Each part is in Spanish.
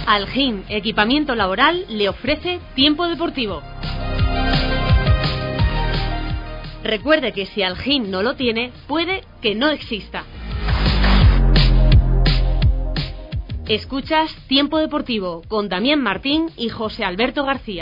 Algin Equipamiento Laboral le ofrece Tiempo Deportivo. Recuerde que si Algin no lo tiene, puede que no exista. Escuchas Tiempo Deportivo con Damián Martín y José Alberto García.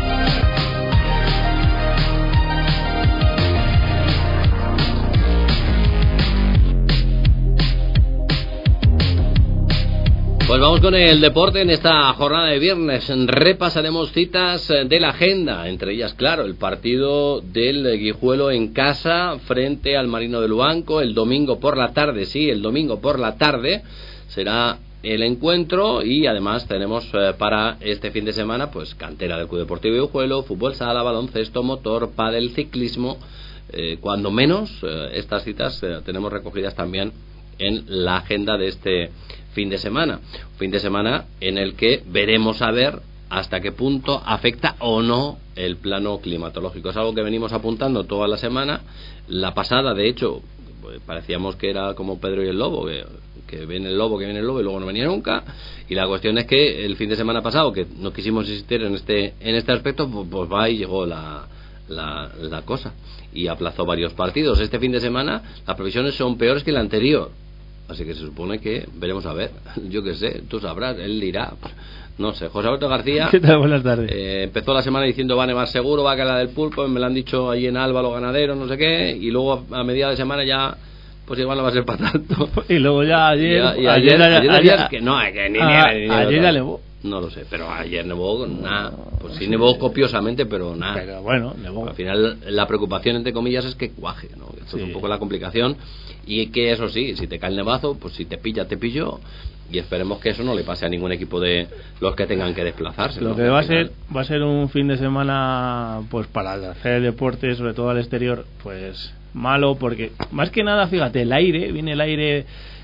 Pues vamos con el deporte en esta jornada de viernes. Repasaremos citas de la agenda, entre ellas, claro, el partido del Guijuelo en casa frente al Marino de Luanco el domingo por la tarde. Sí, el domingo por la tarde será el encuentro, y además tenemos para este fin de semana pues cantera del Club Deportivo Guijuelo, fútbol sala, baloncesto, motor, pádel, ciclismo. Cuando menos estas citas tenemos recogidas también en la agenda de este fin de semana. Un fin de semana en el que veremos a ver hasta qué punto afecta o no el plano climatológico. Es algo que venimos apuntando toda la semana. La pasada, de hecho, parecíamos que era como Pedro y el Lobo, que viene el lobo, y luego no venía nunca. Y la cuestión es que el fin de semana pasado, que no quisimos insistir en este aspecto, pues va y llegó la cosa y aplazó varios partidos. Este fin de semana las previsiones son peores que la anterior. Así que se supone que veremos a ver. Yo qué sé, tú sabrás, él dirá. No sé, José Alberto García. ¿Qué tal? Buenas tardes. Empezó la semana diciendo va a nevar seguro, va a caer la del pulpo, me lo han dicho ahí en Alba los ganaderos, no sé qué. Y luego a mediados de semana ya, pues igual no va a ser para tanto. Y luego ya ayer que no, que ni ayer ya nevó. No lo sé, pero ayer nevó nada. Pues sí nevó copiosamente, pero nada. Pero bueno, nevó. Al final la preocupación, entre comillas, es que cuaje, ¿no? Esto es un poco la complicación. Y que eso sí, si te cae el nevazo, pues si te pilla, te pillo. Y esperemos que eso no le pase a ningún equipo de los que tengan que desplazarse. Lo que va a ser un fin de semana, pues para hacer deporte, sobre todo al exterior, pues malo, porque más que nada, fíjate, el aire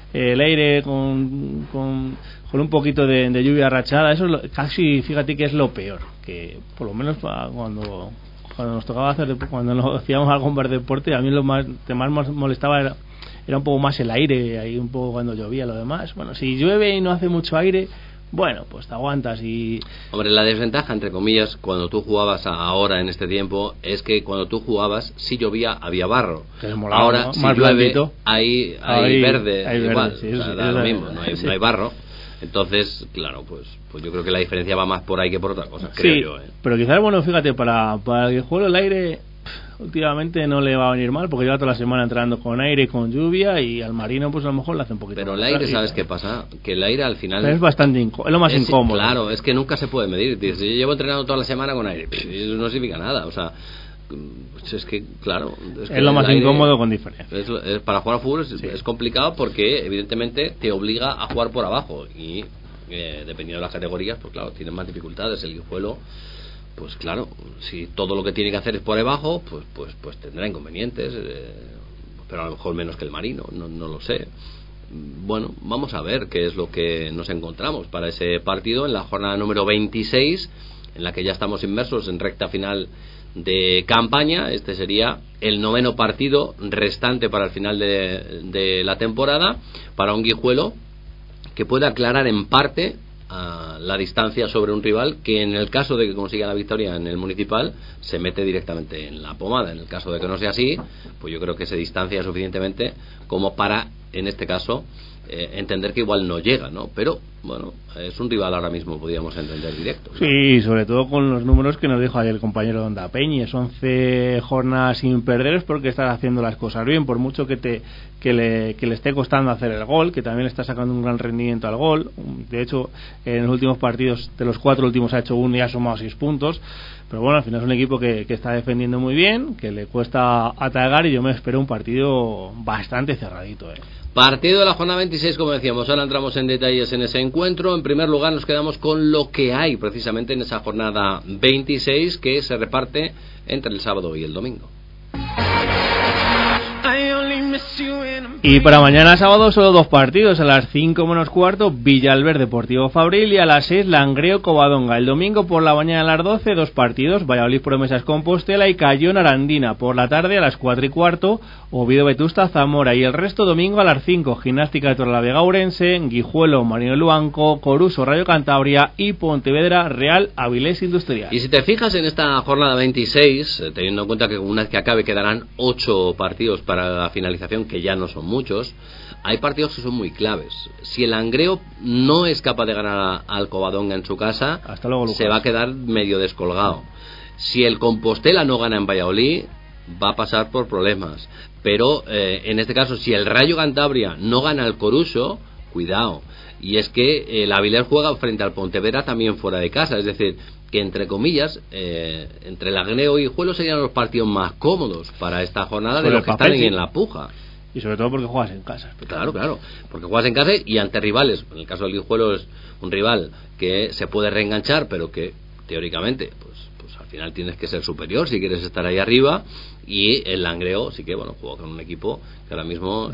con un poquito de lluvia rachada, eso es casi, fíjate que es lo peor, que por lo menos cuando nos tocaba cuando nos hacíamos algo más de deporte, a mí lo que más molestaba era un poco más el aire, ahí un poco cuando llovía, lo demás. Bueno, si llueve y no hace mucho aire, bueno, pues te aguantas. Y hombre, la desventaja, entre comillas, cuando tú jugabas ahora en este tiempo, es que cuando tú jugabas, si llovía, había barro. Molaba, ahora, ¿no? si Más llueve, blandito. hay verde, igual, sí, da lo mismo, no hay barro. Entonces, claro, pues yo creo que la diferencia va más por ahí que por otra cosa, creo yo. Pero quizás, bueno, fíjate, para el juego el aire últimamente no le va a venir mal, porque lleva toda la semana entrando con aire y con lluvia, y al Marino pues a lo mejor le hace un poquito. Pero el aire, ¿sabes qué pasa? Que el aire al final es bastante es lo más incómodo. Claro, es que nunca se puede medir. Yo llevo entrenando toda la semana con aire, eso no significa nada, o sea, es que claro, es lo más incómodo con diferencia. Para jugar a fútbol es complicado, porque evidentemente te obliga a jugar por abajo, y dependiendo de las categorías, pues claro, tienen más dificultades. El Guijuelo, pues claro, si todo lo que tiene que hacer es por debajo, pues tendrá inconvenientes, pero a lo mejor menos que el Marino, no lo sé. Bueno, vamos a ver qué es lo que nos encontramos para ese partido en la jornada número 26, en la que ya estamos inmersos en recta final de campaña. Este sería el 9º partido restante para el final de la temporada, para un Guijuelo que puede aclarar en parte la distancia sobre un rival que, en el caso de que consiga la victoria en el municipal, se mete directamente en la pomada. En el caso de que no sea así, pues yo creo que se distancia suficientemente como para, en este caso, entender que igual no llega, ¿no? Pero bueno, es un rival ahora mismo, podríamos entender, directo, ¿no? Sí, sobre todo con los números que nos dijo ayer el compañero Onda Peñes, 11 jornadas sin perder, es porque estás haciendo las cosas bien, por mucho que le esté costando hacer el gol, que también le está sacando un gran rendimiento al gol. De hecho, en los últimos partidos, de los 4 últimos ha hecho 1 y ha sumado 6 puntos. Pero bueno, al final es un equipo que está defendiendo muy bien, que le cuesta atacar, y yo me espero un partido bastante cerradito. Partido de la jornada 26, como decíamos. Ahora entramos en detalles en ese encuentro. En primer lugar, nos quedamos con lo que hay precisamente en esa jornada 26, que se reparte entre el sábado y el domingo. Y para mañana sábado solo 2 partidos, a las 5 menos cuarto Villalver Deportivo Fabril y a las 6 Langreo Covadonga. El domingo por la mañana a las 12 2 partidos, Valladolid Promesas Compostela y Cayón Arandina. Por la tarde a las 4 y cuarto Oviedo Vetusta Zamora y el resto domingo a las 5 Gimnástica de Torrelavega Ourense, Guijuelo Marino de Luanco, Coruso Rayo Cantabria y Pontevedra Real Avilés Industrial. Y si te fijas en esta jornada 26, teniendo en cuenta que una vez que acabe quedarán 8 partidos para la finalización, que ya no son muchos, hay partidos que son muy claves. Si el Langreo no es capaz de ganar al Covadonga en su casa, hasta luego, Lucas, se va a quedar medio descolgado. Si el Compostela no gana en Valladolid, va a pasar por problemas. Pero en este caso, si el Rayo Cantabria no gana al Coruso, cuidado. Y es que el Avilés juega frente al Pontevedra también fuera de casa, es decir, que entre comillas, entre Langreo y Guijuelo serían los partidos más cómodos para esta jornada de los que están ahí en la puja. Y sobre todo porque juegas en casa. Claro, porque juegas en casa y ante rivales. En el caso del Guijuelo es un rival que se puede reenganchar, pero que teóricamente pues al final tienes que ser superior si quieres estar ahí arriba. Y el Langreo sí que juega con un equipo que ahora mismo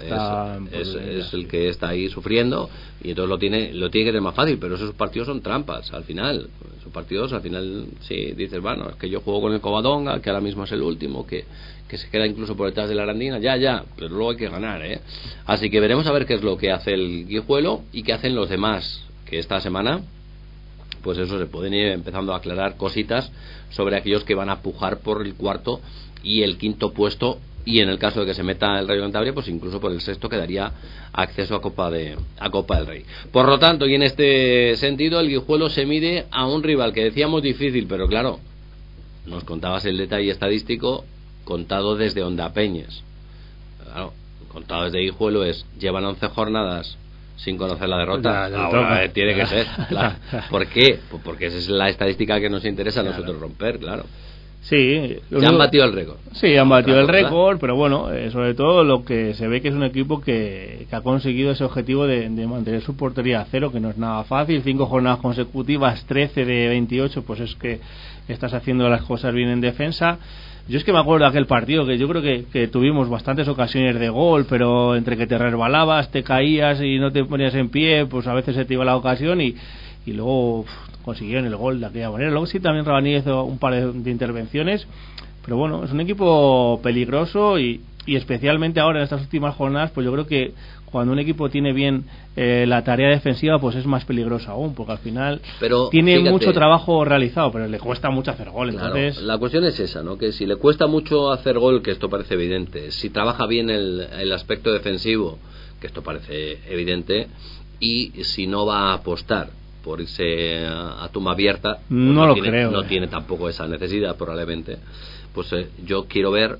es el que está ahí sufriendo, y entonces lo tiene que tener más fácil. Pero esos partidos son trampas al final. Esos partidos al final sí dices, bueno, es que yo juego con el Covadonga, que ahora mismo es el último, que se queda incluso por detrás de la Arandina, ya, pero luego hay que ganar, Así que veremos a ver qué es lo que hace el Guijuelo y qué hacen los demás, que esta semana pues eso, se pueden ir empezando a aclarar cositas sobre aquellos que van a pujar por el cuarto y el quinto puesto, y en el caso de que se meta el Rayo Cantabria, pues incluso por el sexto que daría acceso a Copa del Rey. Por lo tanto, y en este sentido, el Guijuelo se mide a un rival que decíamos difícil, pero claro, nos contabas el detalle estadístico contado desde Onda Peñes. Claro, contado desde Guijuelo llevan 11 jornadas sin conocer la derrota. Ahora tiene que ser, claro. ¿Por qué? Pues porque esa es la estadística que nos interesa a nosotros romper, claro. Sí, ya han batido el récord. Sí, han batido el récord, pero bueno, sobre todo lo que se ve que es un equipo que ha conseguido ese objetivo de mantener su portería a cero, que no es nada fácil. 5 jornadas consecutivas, 13 de 28, pues es que estás haciendo las cosas bien en defensa. Yo es que me acuerdo de aquel partido que yo creo que tuvimos bastantes ocasiones de gol, pero entre que te resbalabas, te caías y no te ponías en pie, pues a veces se te iba la ocasión y luego consiguieron el gol de aquella manera. Luego sí también Rabaní hizo un par de intervenciones, pero bueno, es un equipo peligroso y especialmente ahora en estas últimas jornadas, pues yo creo que cuando un equipo tiene bien la tarea defensiva, pues es más peligroso aún, porque al final tiene mucho trabajo realizado, pero le cuesta mucho hacer gol. Entonces, claro, la cuestión es esa, ¿no? Que si le cuesta mucho hacer gol, que esto parece evidente, si trabaja bien el aspecto defensivo, que esto parece evidente, y si no va a apostar por irse a tumba abierta, pues no tiene tampoco esa necesidad probablemente, pues yo quiero ver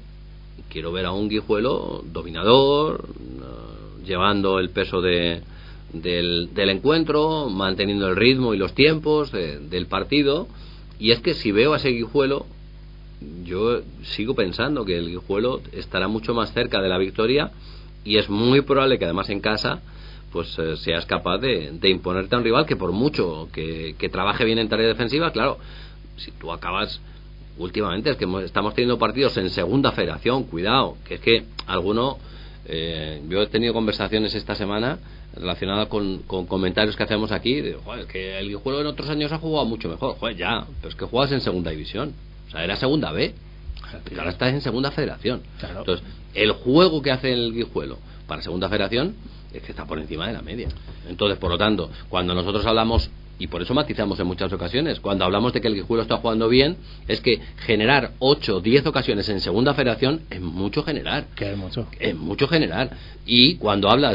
a un Guijuelo dominador, llevando el peso del encuentro, manteniendo el ritmo y los tiempos del partido. Y es que si veo a ese Guijuelo, yo sigo pensando que el Guijuelo estará mucho más cerca de la victoria, y es muy probable que además en casa pues seas capaz de imponerte a un rival que por mucho que trabaje bien en tarea defensiva, claro, si tú acabas últimamente, es que estamos teniendo partidos en segunda federación, cuidado, que es que alguno yo he tenido conversaciones esta semana relacionadas con comentarios que hacemos aquí de, joder, que el Guijuelo en otros años ha jugado mucho mejor, joder, ya, pero es que juegas en segunda división, o sea, era segunda B, que ahora estás en segunda federación, claro. Entonces el juego que hace el Guijuelo para segunda federación es que está por encima de la media. Entonces, por lo tanto, cuando nosotros hablamos, y por eso matizamos en muchas ocasiones, cuando hablamos de que el Guijuelo está jugando bien, es que generar 8 o 10 ocasiones en segunda federación es mucho generar. Es mucho generar. Y cuando hablas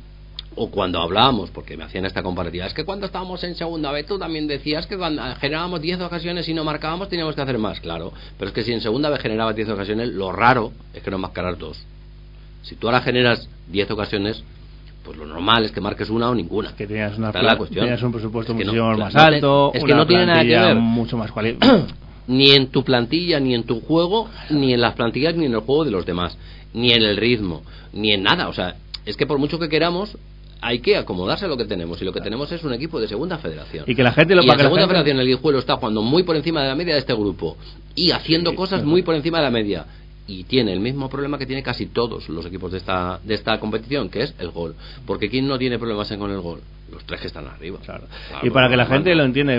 o cuando hablábamos, porque me hacían esta comparativa, es que cuando estábamos en segunda B tú también decías que cuando generábamos 10 ocasiones y no marcábamos teníamos que hacer más, claro, pero es que si en segunda B generabas 10 ocasiones, lo raro es que no marcaras 2. Si tú ahora generas 10 ocasiones, pues lo normal es que marques una o ninguna. Que tenías tenías un presupuesto mucho más alto, es que no tiene nada que ver mucho más cualificada. Ni en tu plantilla, ni en tu juego, ni en las plantillas, ni en el juego de los demás, ni en el ritmo, ni en nada. O sea, es que por mucho que queramos, hay que acomodarse a lo que tenemos, y lo que tenemos es un equipo de segunda federación. Y que la gente lo pague. En segunda federación el Guijuelo está jugando muy por encima de la media de este grupo y haciendo cosas muy por encima de la media. y tiene el mismo problema que tiene casi todos los equipos de esta competición, que es el gol. Porque ¿quién no tiene problemas con el gol? Los 3 que están arriba. Claro. Y para que la gente lo entiende,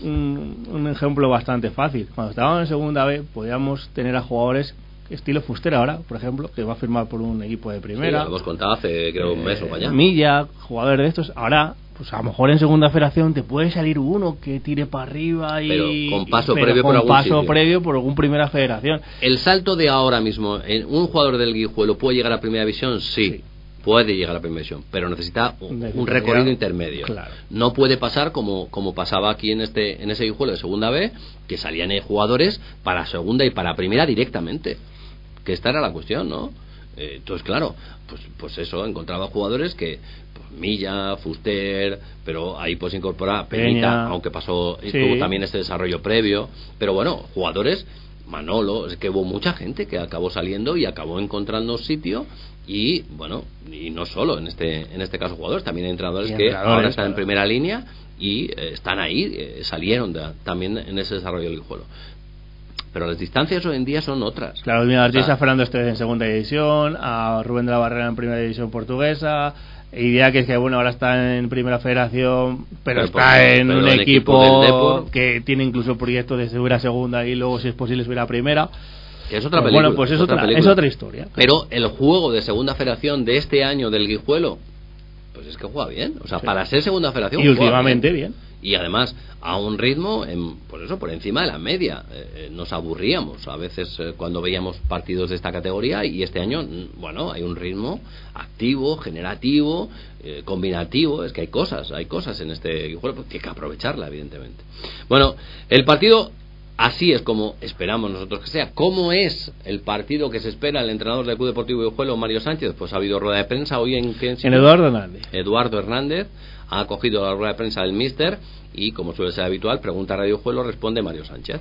un ejemplo bastante fácil. Cuando estábamos en segunda B, podíamos tener a jugadores estilo Fuster ahora, por ejemplo, que va a firmar por un equipo de primera. Sí, lo hemos contado hace, creo, un mes o para allá. Milla, jugadores de estos. Ahora, pues a lo mejor en segunda federación te puede salir uno que tire para arriba y pero con paso previo por algún primera federación. El salto de ahora mismo, un jugador del Guijuelo puede llegar a primera división, sí. Puede llegar a la primera división, pero necesita un recorrido intermedio. Claro. No puede pasar como pasaba aquí en ese Guijuelo de segunda B, que salían jugadores para segunda y para primera directamente. Que esta era la cuestión, ¿no? Entonces, claro, pues eso, encontraba jugadores que Milla, Fuster, pero ahí pues incorpora Peñita, aunque tuvo también este desarrollo previo, pero bueno, jugadores, Manolo, es que hubo mucha gente que acabó saliendo y acabó encontrando sitio. Y bueno, y no solo en este caso jugadores, también hay entrenadores que ahora están en primera línea y están ahí, salieron también en ese desarrollo del Guijuelo. Pero las distancias hoy en día son otras. Claro, mira, a Fernando Estés en segunda división, a Rubén de la Barrera en primera división portuguesa, idea que es que bueno, ahora está en primera federación, pero está en un equipo que tiene incluso proyectos de subir a segunda y luego si es posible subir a primera. Que es otra película. Bueno, pues es otra historia. Pero el juego de segunda federación de este año del Guijuelo, pues es que juega bien. O sea, para ser segunda federación y últimamente bien. Y además a un ritmo, por encima de la media. Nos aburríamos a veces cuando veíamos partidos de esta categoría, y este año, bueno, hay un ritmo activo, generativo, combinativo. Es que hay cosas en este Guijuelo, pues, que hay que aprovecharla, evidentemente. Bueno, el partido... Así es como esperamos nosotros que sea. ¿Cómo es el partido que se espera el entrenador del Club Deportivo Guijuelo, Mario Sánchez? Pues ha habido rueda de prensa hoy en Eduardo Hernández. Eduardo Hernández ha acogido la rueda de prensa del míster y, como suele ser habitual, pregunta a Radio Guijuelo, responde Mario Sánchez.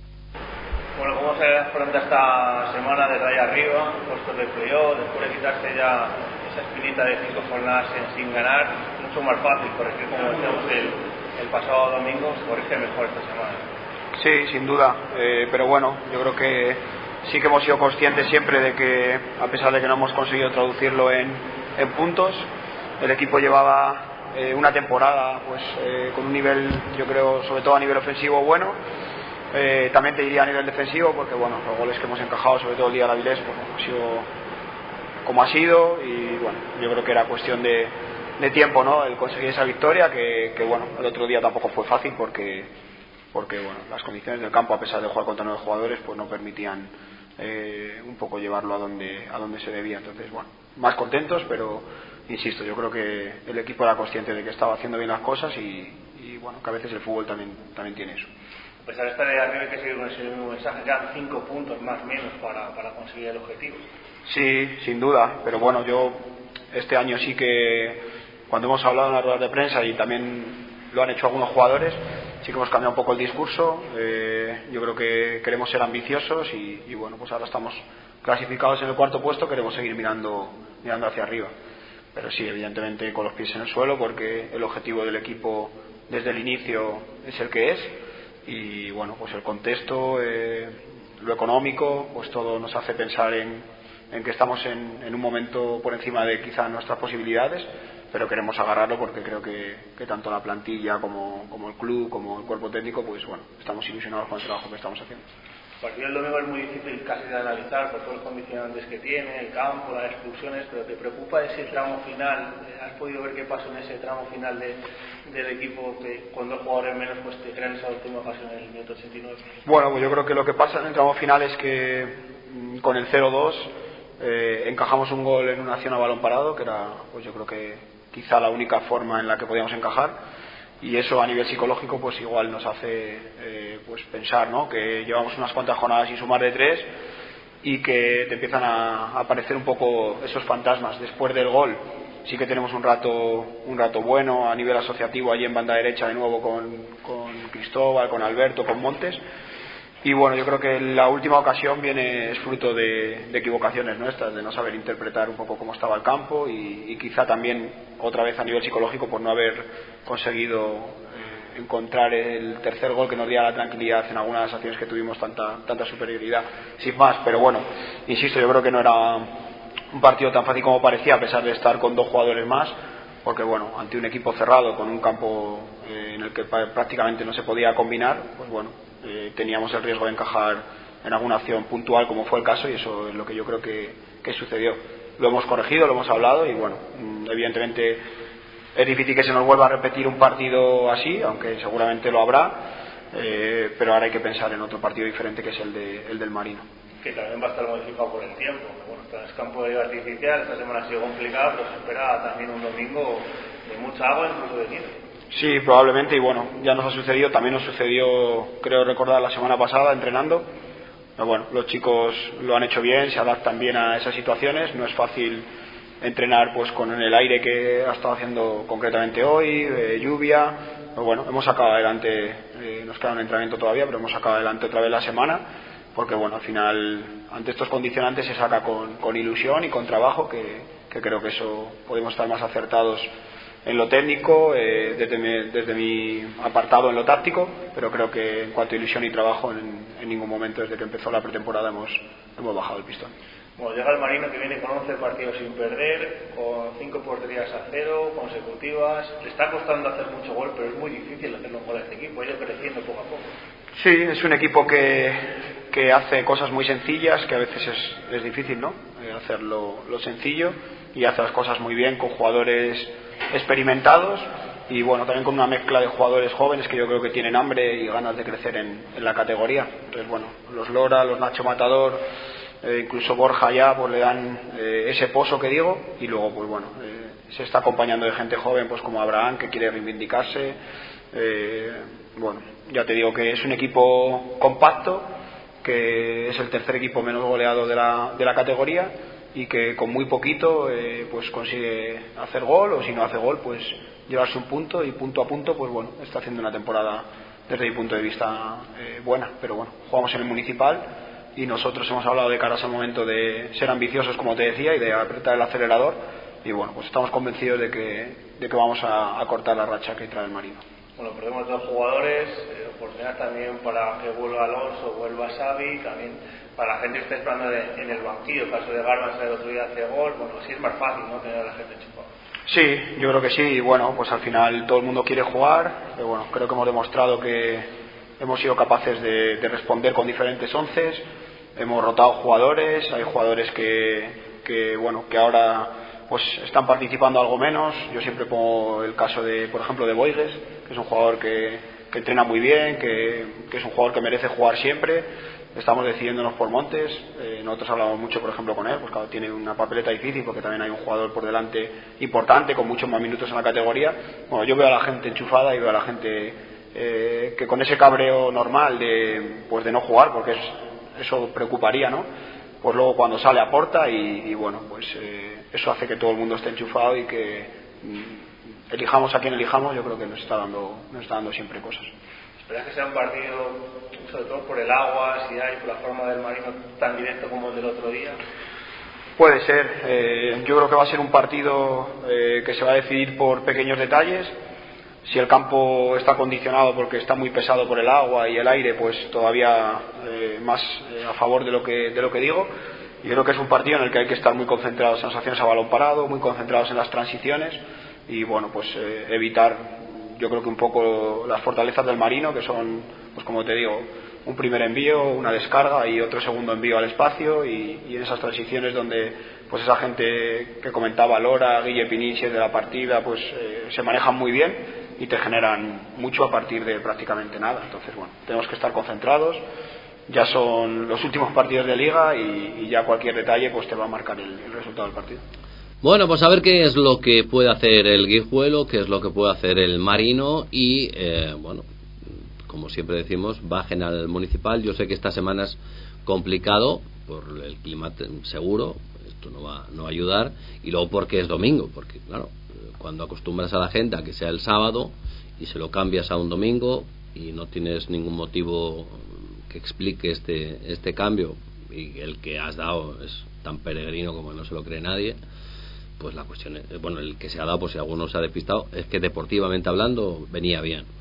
Bueno, ¿cómo se afronta esta semana desde ahí arriba, puestos de playoff, después de quitarse ya esa espinita de 5 jornadas sin ganar? Mucho más fácil, corregir como decíamos el pasado domingo, se corrige mejor esta semana. Sí, sin duda, pero bueno, yo creo que sí que hemos sido conscientes siempre de que, a pesar de que no hemos conseguido traducirlo en puntos, el equipo llevaba una temporada pues con un nivel, yo creo, sobre todo a nivel ofensivo bueno, también te diría a nivel defensivo, porque bueno, los goles que hemos encajado, sobre todo el día de Avilés, pues, ha sido como ha sido, y bueno, yo creo que era cuestión de tiempo, ¿no?, el conseguir esa victoria, que bueno, el otro día tampoco fue fácil porque bueno, las condiciones del campo, a pesar de jugar contra 9 jugadores, pues no permitían un poco llevarlo a donde se debía. Entonces, bueno, más contentos, pero insisto, yo creo que el equipo era consciente de que estaba haciendo bien las cosas y bueno, que a veces el fútbol también tiene eso. A pesar de estar de arriba, hay que seguir con ese mismo mensaje, quedan 5 puntos más o menos para conseguir el objetivo. Sí, sin duda, pero bueno, yo este año sí que, cuando hemos hablado en las ruedas de prensa y también lo han hecho algunos jugadores, sí que hemos cambiado un poco el discurso. Yo creo que queremos ser ambiciosos y bueno, pues ahora estamos clasificados en el 4º puesto, queremos seguir mirando hacia arriba, pero sí, evidentemente con los pies en el suelo, porque el objetivo del equipo desde el inicio es el que es, y bueno, pues el contexto, lo económico, pues todo nos hace pensar en que estamos en un momento por encima de quizá nuestras posibilidades, pero queremos agarrarlo porque creo que tanto la plantilla como el club, como el cuerpo técnico, pues bueno, estamos ilusionados con el trabajo que estamos haciendo. El partido del domingo es muy difícil casi de analizar por todos los condicionantes que tiene, el campo, las expulsiones, pero ¿te preocupa ese tramo final? ¿Has podido ver qué pasó en ese tramo final del equipo, que con 2 jugadores menos pues te crean esa última ocasión en el minuto 89? Bueno, pues yo creo que lo que pasa en el tramo final es que con el 0-2 encajamos un gol en una acción a balón parado, que era, pues yo creo que quizá la única forma en la que podíamos encajar, y eso a nivel psicológico pues igual nos hace pues pensar, ¿no?, que llevamos unas cuantas jornadas sin sumar de 3 y que te empiezan a aparecer un poco esos fantasmas después del gol. Sí que tenemos un rato bueno a nivel asociativo allí en banda derecha, de nuevo con Cristóbal, con Alberto, con Montes. Y bueno, yo creo que la última ocasión es fruto de equivocaciones nuestras, de no saber interpretar un poco cómo estaba el campo y quizá también otra vez a nivel psicológico por no haber conseguido encontrar el tercer gol que nos diera la tranquilidad en algunas acciones que tuvimos tanta superioridad, sin más. Pero bueno, insisto, yo creo que no era un partido tan fácil como parecía, a pesar de estar con 2 jugadores más, porque bueno, ante un equipo cerrado, con un campo en el que prácticamente no se podía combinar, pues bueno, teníamos el riesgo de encajar en alguna acción puntual, como fue el caso, y eso es lo que yo creo que sucedió. Lo hemos corregido, lo hemos hablado, y bueno, evidentemente es difícil que se nos vuelva a repetir un partido así, aunque seguramente lo habrá, pero ahora hay que pensar en otro partido diferente, que es el del Marino. Que también va a estar modificado por el tiempo. Bueno, es campo de liga artificial, esta semana ha sido complicada, pero se espera también un domingo de mucha agua, incluso de nieve. Sí, probablemente, y bueno, ya nos ha sucedido, también nos sucedió, creo recordar, la semana pasada entrenando. Pero bueno, los chicos lo han hecho bien, se adaptan bien a esas situaciones, no es fácil entrenar pues con el aire que ha estado haciendo concretamente hoy, lluvia, pero bueno, hemos sacado adelante, nos queda un entrenamiento todavía, pero hemos sacado adelante otra vez la semana, porque bueno, al final ante estos condicionantes se saca con ilusión y con trabajo, que creo que eso podemos estar más acertados en lo técnico, desde mi apartado en lo táctico, pero creo que en cuanto a ilusión y trabajo en ningún momento desde que empezó la pretemporada hemos bajado el pistón. Bueno, llega el Marino, que viene con 11 partidos sin perder, con 5 porterías a 0 consecutivas. Le está costando hacer mucho gol, pero es muy difícil hacerle un gol a este equipo, ha ido creciendo poco a poco. Sí, es un equipo que hace cosas muy sencillas, que a veces es difícil, ¿no? Hacer lo sencillo, y hace las cosas muy bien con jugadores experimentados, y bueno, también con una mezcla de jugadores jóvenes que yo creo que tienen hambre y ganas de crecer en la categoría. Entonces bueno, los Lora, los Nacho Matador, incluso Borja ya pues le dan ese pozo que digo, y luego pues bueno, se está acompañando de gente joven pues como Abraham, que quiere reivindicarse. Bueno, ya te digo que es un equipo compacto, que es el tercer equipo menos goleado de la categoría, y que con muy poquito pues consigue hacer gol, o si no hace gol pues llevarse un punto, y punto a punto pues bueno, está haciendo una temporada desde mi punto de vista buena. Pero bueno, jugamos en el Municipal, y nosotros hemos hablado de cara a ese momento de ser ambiciosos, como te decía, y de apretar el acelerador, y bueno, pues estamos convencidos de que vamos a cortar la racha que trae el Marino. Bueno, perdemos 2 jugadores, oportunidad también para que vuelva Alonso, vuelva Xavi, también para la gente que está esperando en el banquillo. El caso de Garba, el otro día hace gol, bueno, así es más fácil, ¿no?, tener a la gente chupada. Sí, yo creo que sí, y bueno, pues al final todo el mundo quiere jugar, pero bueno, creo que hemos demostrado que hemos sido capaces de responder con diferentes onces, hemos rotado jugadores, hay jugadores que ahora pues están participando algo menos. Yo siempre pongo el caso de, por ejemplo, de Boigues, que es un jugador que entrena muy bien, que es un jugador que merece jugar siempre. Estamos decidiéndonos por Montes, nosotros hablamos mucho, por ejemplo, con él, pues claro, tiene una papeleta difícil, porque también hay un jugador por delante importante, con muchos más minutos en la categoría. Bueno, yo veo a la gente enchufada, y veo a la gente que con ese cabreo normal de no jugar, porque eso preocuparía, ¿no? Pues luego cuando sale aporta, y bueno, pues eso hace que todo el mundo esté enchufado, y que elijamos a quien elijamos, yo creo que nos está dando siempre cosas. ¿Esperas que sea un partido, sobre todo por el agua, si hay, por la forma del Marino tan directo como el del otro día? Puede ser. Yo creo que va a ser un partido que se va a decidir por pequeños detalles. Si el campo está condicionado porque está muy pesado por el agua y el aire, pues todavía más a favor de lo que digo. Y creo que es un partido en el que hay que estar muy concentrados en las acciones a balón parado, muy concentrados en las transiciones, y bueno, pues evitar, yo creo que un poco las fortalezas del Marino, que son, pues como te digo, un primer envío, una descarga y otro segundo envío al espacio, y en esas transiciones donde pues esa gente que comentaba, Lora, Guille Pinich de la partida, pues se manejan muy bien y te generan mucho a partir de prácticamente nada. Entonces bueno, tenemos que estar concentrados. Ya son los últimos partidos de liga, y ya cualquier detalle pues te va a marcar el resultado del partido. Bueno, pues a ver qué es lo que puede hacer el Guijuelo, qué es lo que puede hacer el Marino, y bueno, como siempre decimos, bajen al Municipal. Yo sé que esta semana es complicado por el clima seguro, esto no va a ayudar, y luego porque es domingo, porque claro, cuando acostumbras a la gente a que sea el sábado y se lo cambias a un domingo y no tienes ningún motivo que explique este cambio, y el que has dado es tan peregrino como no se lo cree nadie, pues la cuestión es, bueno, el que se ha dado, por si alguno se ha despistado, es que deportivamente hablando venía bien.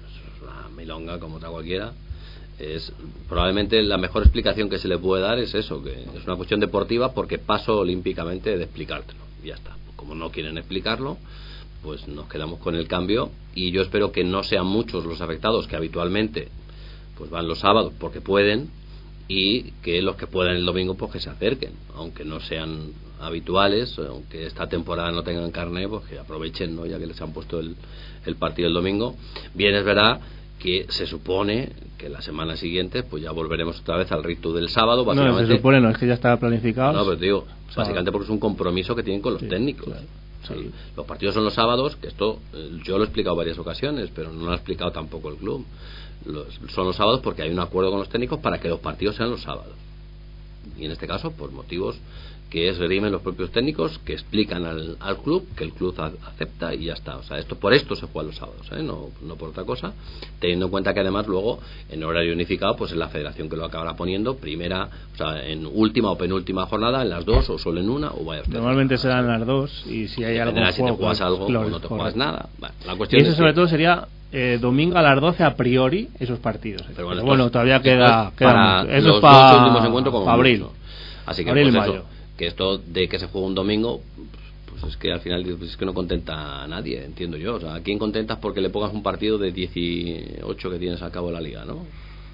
una milonga como otra cualquiera. Es probablemente la mejor explicación que se le puede dar es eso, que es una cuestión deportiva, porque paso olímpicamente de explicártelo y ya está. Como no quieren explicarlo, pues nos quedamos con el cambio, y yo espero que no sean muchos los afectados, que habitualmente pues van los sábados porque pueden, y que los que puedan el domingo pues que se acerquen, aunque no sean habituales, aunque esta temporada no tengan carné, pues que aprovechen, ¿no? Ya que les han puesto el partido el domingo. Bien, es verdad que se supone que la semana siguiente pues ya volveremos otra vez al ritmo del sábado, básicamente. No, se supone, no, es que ya está planificado. No, pero digo, básicamente porque es un compromiso que tienen con los técnicos. Claro. O sea, los partidos son los sábados, que esto yo lo he explicado varias ocasiones, pero no lo ha explicado tampoco el club. Son los sábados porque hay un acuerdo con los técnicos para que los partidos sean los sábados. Y en este caso, por motivos que esgrimen los propios técnicos, que explican al club, que el club acepta, y ya está. O sea, por esto se juega los sábados, no por otra cosa, teniendo en cuenta que además luego en horario unificado pues es la federación que lo acabará poniendo primera, o sea, en última o penúltima jornada, en las dos, o solo en una, o vaya usted. Normalmente serán las dos, y si hay algo si te juegas pues, algo claro, o no te juegas nada. Bueno, la y cuestión eso es sobre que, todo sería domingo a las 12 a priori, esos partidos. Pero bueno, todavía queda para mucho. Eso los es para dos últimos encuentros como abril. mucho. Así que Abril, pues mayo. eso, que esto de que se juegue un domingo, pues es que al final pues es que no contenta a nadie, entiendo yo. O sea, ¿a quién contentas porque le pongas un partido de 18 que tienes a cabo la liga, no?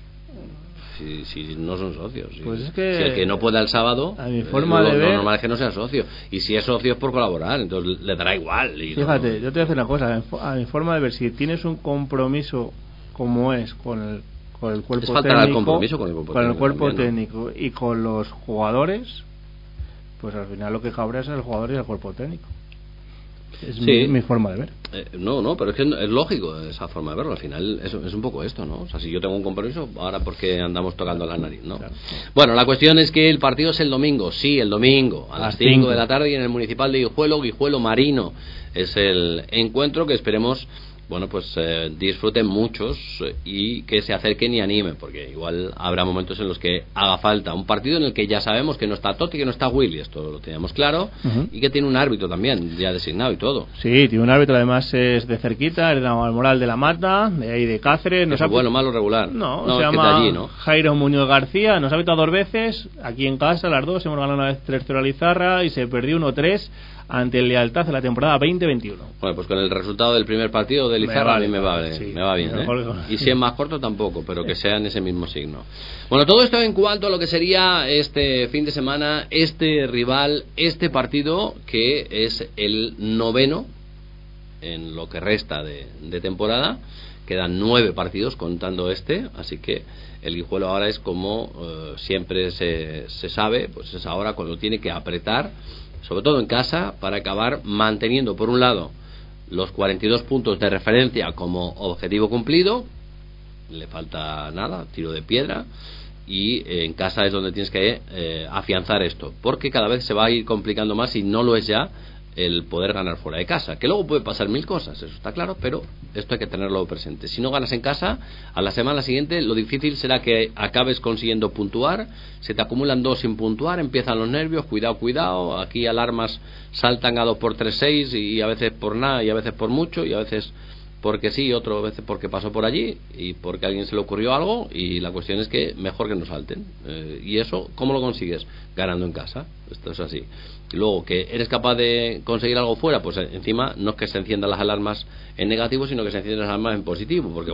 Si no son socios. Pues es que si el que no pueda el sábado, a mi forma de ver, lo normal es que no sea socio. Y si es socio es por colaborar, entonces le dará igual. Y fíjate, yo te voy a decir una cosa. A mi forma de ver, si tienes un compromiso como es con el cuerpo técnico, el compromiso con el cuerpo también, técnico, y con los jugadores, pues al final lo que cabrea es el jugador y el cuerpo técnico. Es sí. mi forma de ver. No, pero es que es lógico esa forma de verlo. Al final es un poco esto, ¿no? O sea, si yo tengo un compromiso, ahora ¿por qué andamos tocando la nariz, no? Claro. Bueno, la cuestión es que el partido es el domingo. Sí, el domingo, a las 5 de la tarde, y en el Municipal de Guijuelo Marino. Es el encuentro que esperemos, bueno, pues disfruten muchos y que se acerquen y animen, porque igual habrá momentos en los que haga falta un partido en el que ya sabemos que no está Totti, que no está Willy, esto lo teníamos claro, y que tiene un árbitro también ya designado y todo. Sí, tiene un árbitro, además es de cerquita, es de Moral de la Mata, de ahí de Cáceres. ¿Es bueno, malo, regular? No, se llama allí, ¿no? Jairo Muñoz García, nos ha invitado 2 veces, aquí en casa, las 2, hemos ganado una vez 3-0 a Lizarra y se perdió 1-3 ante el Lealtad en la temporada 2021. Bueno, pues con el resultado del primer partido de Lizarra a mí me va bien. Y si es más corto tampoco, pero que sea en ese mismo signo. Bueno, todo esto en cuanto a lo que sería este fin de semana, este rival, este partido que es el 9º en lo que resta de temporada. Quedan 9 partidos contando así que el Guijuelo ahora es como siempre se sabe, pues es ahora cuando tiene que apretar, sobre todo en casa, para acabar manteniendo por un lado los 42 puntos de referencia como objetivo cumplido. Le falta nada, tiro de piedra, y en casa es donde tienes que afianzar esto, porque cada vez se va a ir complicando más, y no lo es ya el poder ganar fuera de casa, que luego puede pasar 1000 cosas, eso está claro, pero esto hay que tenerlo presente. Si no ganas en casa, a la semana siguiente lo difícil será que acabes consiguiendo puntuar, se te acumulan 2 sin puntuar, empiezan los nervios, cuidado, aquí alarmas saltan a 2x3-6, y a veces por nada, y a veces por mucho, y a veces porque sí, otras veces porque pasó por allí y porque a alguien se le ocurrió algo, y la cuestión es que mejor que no salten, y eso, ¿cómo lo consigues? Ganando en casa, esto es así. Y luego que eres capaz de conseguir algo fuera, pues encima no es que se enciendan las alarmas en negativo, sino que se enciendan las alarmas en positivo, porque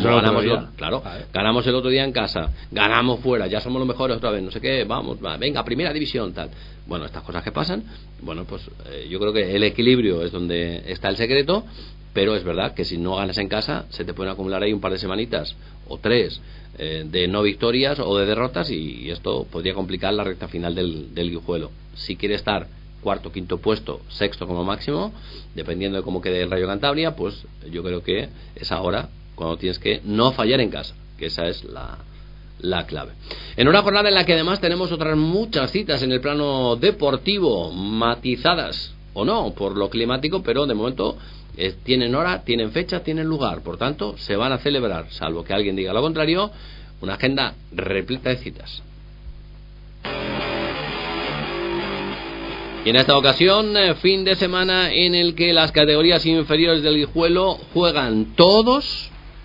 ganamos el otro día en casa, ganamos fuera, ya somos los mejores otra vez, no sé qué, vamos, venga, primera división, tal. Bueno, estas cosas que pasan, bueno, pues yo creo que el equilibrio es donde está el secreto. Pero es verdad que si no ganas en casa, se te pueden acumular ahí un par de semanitas o 3 de no victorias o de derrotas, y esto podría complicar la recta final del Guijuelo. Si quiere estar 4º, 5º puesto, 6º como máximo, dependiendo de cómo quede el Rayo Cantabria, pues yo creo que es ahora cuando tienes que no fallar en casa, que esa es la clave. En una jornada en la que además tenemos otras muchas citas en el plano deportivo, matizadas o no por lo climático, pero de momento tienen hora, tienen fecha, tienen lugar, por tanto se van a celebrar, salvo que alguien diga lo contrario, una agenda repleta de citas. Y en esta ocasión, fin de semana en el que las categorías inferiores del Guijuelo juegan todos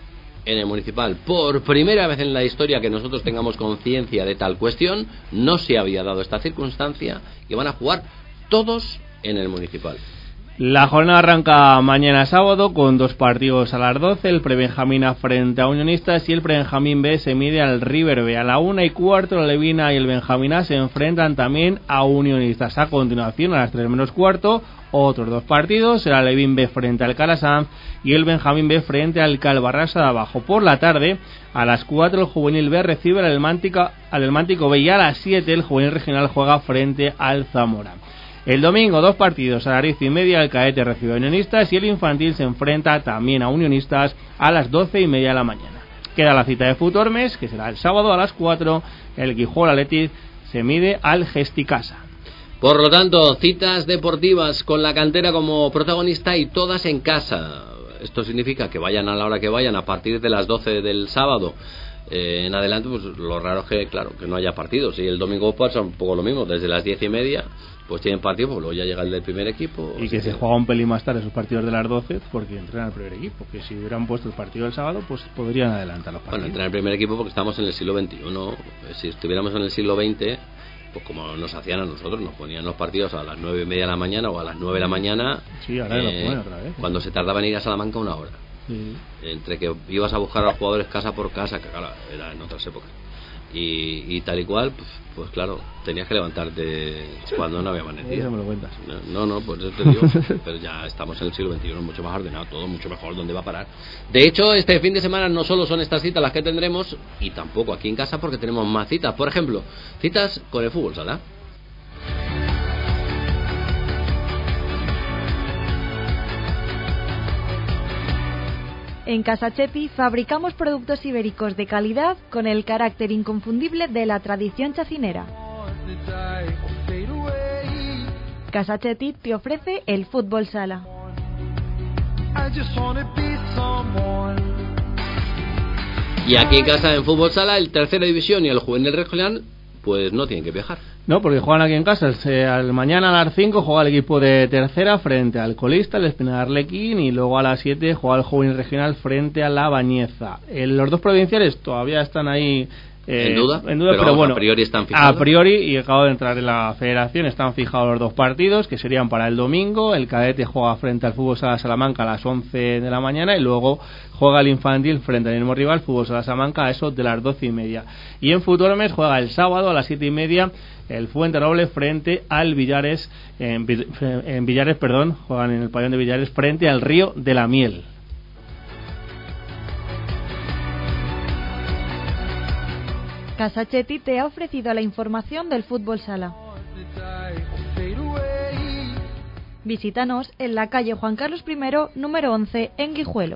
en el Municipal. Por primera vez en la historia que nosotros tengamos conciencia de tal cuestión, no se había dado esta circunstancia, y van a jugar todos en el Municipal. La jornada arranca mañana sábado con 2 partidos a las 12, el Prebenjamín A frente a Unionistas y el Prebenjamín B se mide al River B. A la 1:15 la Levina y el Benjamín A se enfrentan también a Unionistas. A continuación, a las 3:15, otros 2 partidos, el Alevín B frente al Calasanz y el Benjamín B frente al Calvarrasa de Abajo. Por la tarde, a las 4 el Juvenil B recibe al Elmántico B y a las 7 el Juvenil Regional juega frente al Zamora. El domingo 2 partidos, a las 10:30 el Caete recibe a Unionistas y el Infantil se enfrenta también a Unionistas a las 12:30 de la mañana. Queda la cita de Futormes, que será el sábado a las 4, el Guijuelo Athletic se mide al Gesticasa. Por lo tanto, citas deportivas con la cantera como protagonista y todas en casa. Esto significa que vayan a la hora que vayan, a partir de las 12 del sábado en adelante. Pues lo raro es que, claro, que no haya partidos. Y el domingo pasa un poco lo mismo, desde las 10:30 pues tienen partido, pues luego ya llega el del primer equipo. Y que se juega un pelín más tarde esos partidos de las 12 porque entrenan el primer equipo, que si hubieran puesto el partido del sábado pues podrían adelantar los partidos. Bueno, entrenan el primer equipo porque estamos en el siglo XXI. Si estuviéramos en el siglo XX, pues como nos hacían a nosotros, nos ponían los partidos a las 9:30 de la mañana o a las 9 de la mañana. Sí, ahora lo ponen otra vez. Cuando se tardaba en ir a Salamanca 1 hora. Sí. Entre que ibas a buscar a los jugadores casa por casa, que claro, era en otras épocas. Y tal y cual, pues claro, tenías que levantarte cuando no había amanecido. Eso me lo cuentas. No, pues eso te digo. Pero ya estamos en el siglo XXI, mucho más ordenado, todo mucho mejor. ¿Dónde va a parar? De hecho, este fin de semana no solo son estas citas las que tendremos, y tampoco aquí en casa, porque tenemos más citas. Por ejemplo, citas con el fútbol sala. En Casa Chepi fabricamos productos ibéricos de calidad con el carácter inconfundible de la tradición chacinera. Casa Chepi te ofrece el fútbol sala. Y aquí en casa, en fútbol sala, el tercera división y el juvenil regional pues no tienen que viajar. No, porque juegan aquí en casa. Mañana a las 5 juega el equipo de tercera frente al colista, el Espinal Arlequín, y luego a las 7 juega el juvenil regional frente a la Bañeza. Los 2 provinciales todavía están ahí en duda, pero bueno, a priori están fijados. A priori, y acabo de entrar en la federación, están fijados los 2 partidos, que serían para el domingo. El cadete juega frente al Fútbol Sala Salamanca a las 11 de la mañana, y luego juega el infantil frente al mismo rival, Fútbol Sala Salamanca, a eso de las 12:30. Y en Futormes juega el sábado a las 7:30 el Fuenteroble frente al Villares, en Villares, juegan en el pabellón de Villares frente al Río de la Miel. Casa Chepi te ha ofrecido la información del fútbol sala. Visítanos en la calle Juan Carlos I, número 11, en Guijuelo.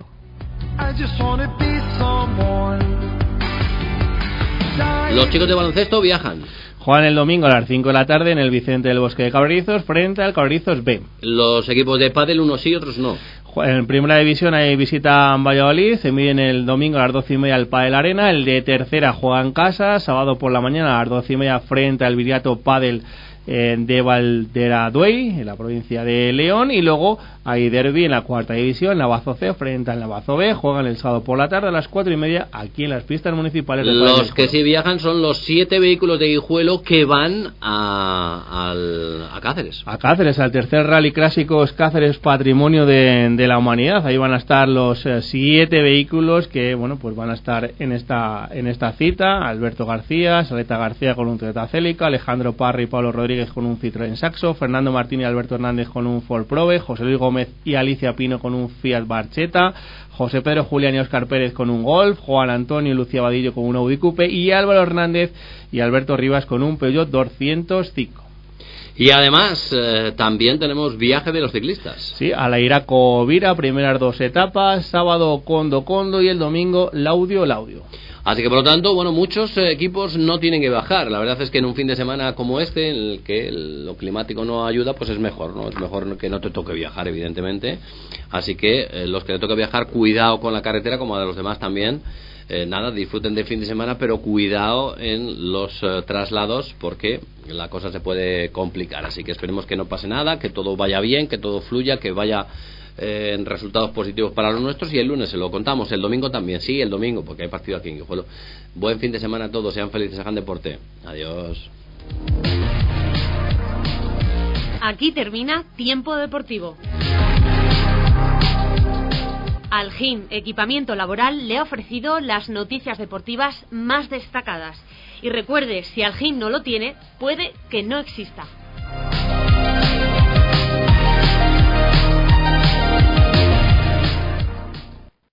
Los chicos de baloncesto viajan. Juegan el domingo a las 5 de la tarde en el Vicente del Bosque de Cabrizos frente al Cabrizos B. Los equipos de pádel, unos sí, otros no. En primera división hay visita en Valladolid, se miden el domingo a las 12:30 al Padel Arena. El de tercera juega en casa, sábado por la mañana a las 12:30 frente al Viriato Padel de Valderaduey, en la provincia de León. Y luego hay derbi en la cuarta división, Navazo C frente al Navazo B. Juegan el sábado por la tarde a las 4:30 aquí en las pistas municipales de Los que sí viajan son los 7 vehículos de Guijuelo que van a Cáceres. A Cáceres, al tercer Rally Clásicos Cáceres Patrimonio de la Humanidad. Ahí van a estar los 7 vehículos que, bueno, pues van a estar en esta cita. Alberto García, Saleta García con un Toyota Celica, Alejandro Parra y Pablo Rodríguez con un Citroën Saxo, Fernando Martín y Alberto Hernández con un Ford Probe, José Luis Gómez y Alicia Pino con un Fiat Barchetta, José Pedro Julián y Óscar Pérez con un Golf, Juan Antonio y Lucía Vadillo con un Audi Coupe y Álvaro Hernández y Alberto Rivas con un Peugeot 205. Y además también tenemos viaje de los ciclistas. Sí, a la Iraco-Vira, primeras 2 etapas, sábado Condo y el domingo Laudio. Así que por lo tanto, bueno, muchos equipos no tienen que bajar. La verdad es que en un fin de semana como este, en el que lo climático no ayuda, pues es mejor, ¿no? Es mejor que no te toque viajar, evidentemente. Así que los que le toque viajar, cuidado con la carretera, como a los demás también. Disfruten del fin de semana, pero cuidado en los traslados, porque la cosa se puede complicar. Así que esperemos que no pase nada, que todo vaya bien, que todo fluya, que vaya resultados positivos para los nuestros, y el lunes se lo contamos. El domingo también, sí, el domingo, porque hay partido aquí en Guijuelo. Buen fin de semana a todos, sean felices, hagan deporte. Adiós. Aquí termina Tiempo Deportivo. Algin Equipamiento Laboral le ha ofrecido las noticias deportivas más destacadas. Y recuerde, si Algin no lo tiene, puede que no exista.